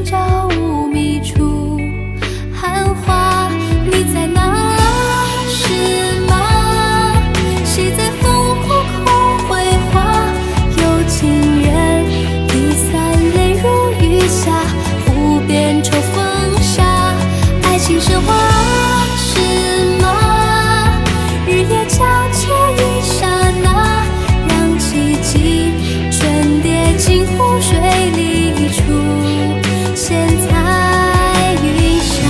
找无觅处。寒花，你在哪？是吗？谁在烽火空绘画？有情人滴散泪如雨下，湖边抽风沙。爱情神话是吗？日夜交接一刹那，让奇迹全跌进湖水里出现在云下。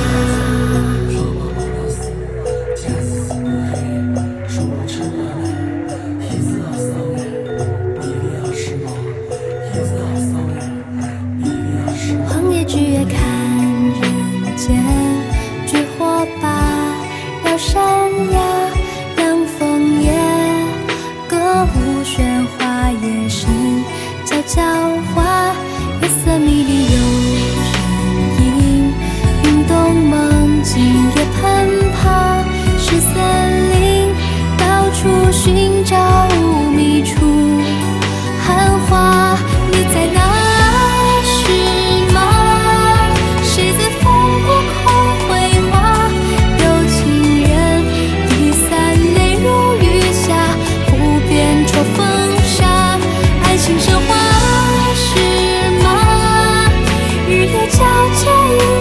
荒野巨月看人间，炬火把绕山崖，凉风夜，歌舞喧哗，夜深悄悄话，夜色迷离有人影，云动梦境也攀爬，是森林，到处寻找无觅处。寒花，你在哪？是吗？谁在烽火空绘画？有情人滴散泪如雨下，湖边抽风沙。爱情神话是吗？日夜交接